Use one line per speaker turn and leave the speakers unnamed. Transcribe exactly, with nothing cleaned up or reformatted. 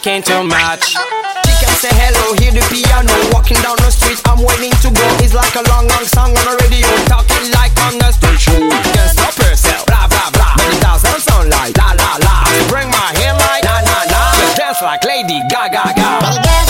talking too much. She can say hello, hear the piano. Walking down the street, I'm waiting to go. It's like a long, long song on the radio. Talking like on the station. Can't stop herself, blah, blah, blah. But it doesn't sound like la, la, la. Bring my hair like la, la, la. Dance like Lady Gaga, ga.